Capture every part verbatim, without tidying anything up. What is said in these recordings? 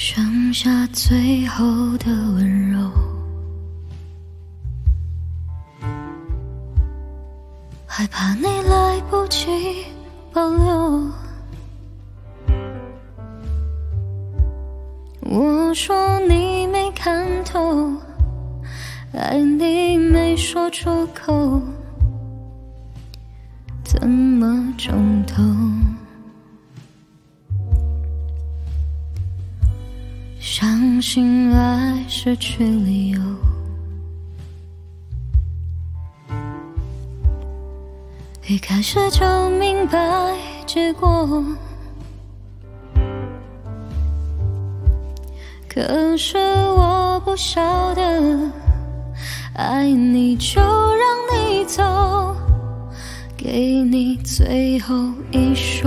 剩下最后的温柔，害怕你来不及保留。我说你没看透，爱你没说出口，怎么重头？相信爱失去理由，一开始就明白结果，可是我不晓得，爱你就让你走，给你最后一首。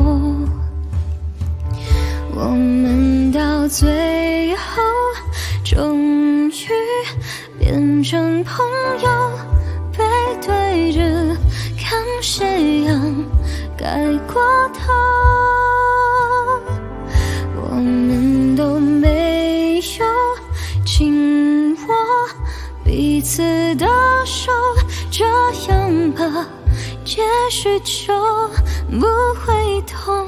我们到最后终于变成朋友，背对着看斜阳盖过头。我们都没有紧握彼此的手，这样吧，也许就不会痛。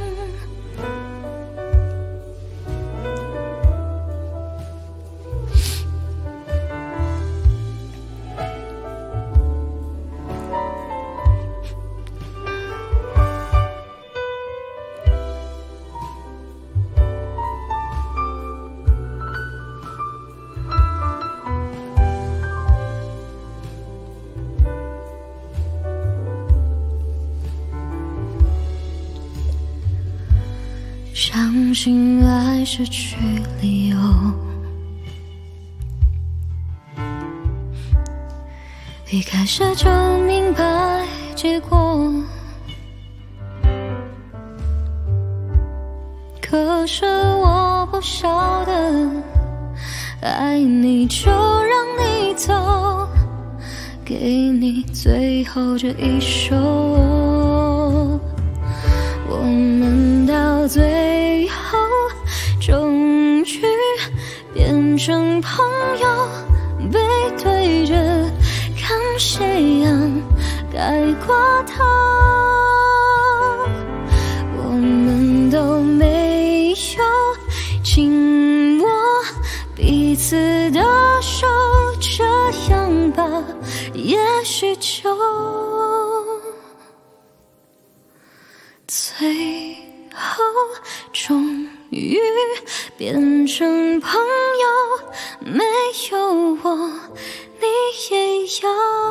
相信爱失去理由，一开始就明白结果，可是我不晓得，爱你就让你走，给你最后这一首。我们到最后终于变成朋友，背对着看斜阳盖过头。我们都没有紧握彼此的手，这样吧，也许就最后终于变成朋友，没有我你也要